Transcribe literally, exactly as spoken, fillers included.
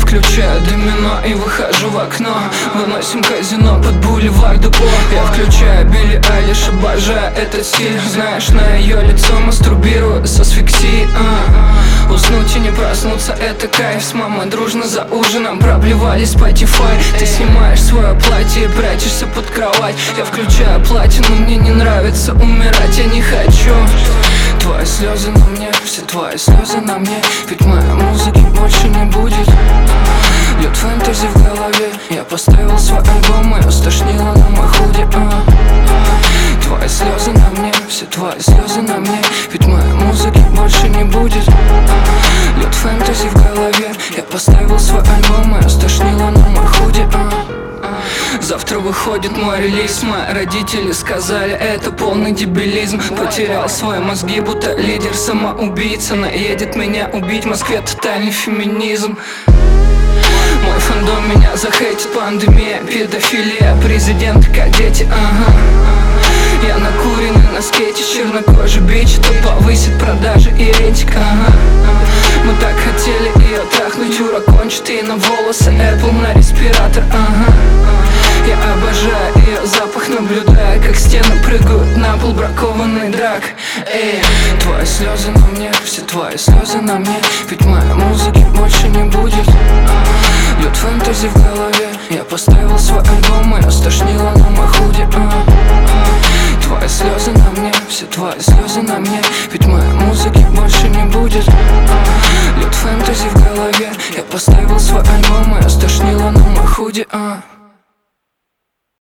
включаю домино и выхожу в окно. Выносим казино под бульвар Депо. Я включаю Билли Айлиш, обожаю этот стиль. Знаешь, на ее лицо мастурбирую с асфиксией. а. Уснуть и не проснуться — это кайф. С мамой дружно за ужином проблевали Spotify. Ты снимаешь свое платье и прячешься под кровать. Я включаю платину, мне не нравится умирать, я не хочу. Твои слезы на мне, все твои слезы на мне. Ведь моей музыки больше не будет. Льет фэнтези в голове. Я поставил свой альбом, и стошнило на мой худи. а. Твои слезы на мне, все твои слезы на мне. Ведь моей музыки больше не будет. Льет фэнтези в голове. Я поставил свой альбом, и стошнило на мой худи. а. Завтра выходит мой релиз. Мои родители сказали, это полный дебилизм. Потерял свои мозги, будто лидер самоубийца. Наедет меня убить, в Москве тотальный феминизм. Мой фандом меня захейтит, пандемия, педофилия, президент как дети, ага. Я накуренный на скейте, чернокожий бич, то повысит продажи и рейтинг, ага. Мы так хотели ее трахнуть, Юра кончит ей на волосы, Apple на респиратор, ага. Я обожаю ее запах, наблюдая, как стены прыгают на пол, бракованный драк. Эй, твои слезы на мне, все твои слезы на мне. Ведь моей музыки больше не будет. Льет фэнтези в голове. Я поставил свой альбом, и стошнило на мой худи. Твои слезы на мне, все твои слезы на мне. Ведь моей музыки больше не будет. Льет фэнтези в голове. Я поставил свой альбом, и стошнило на мой худи.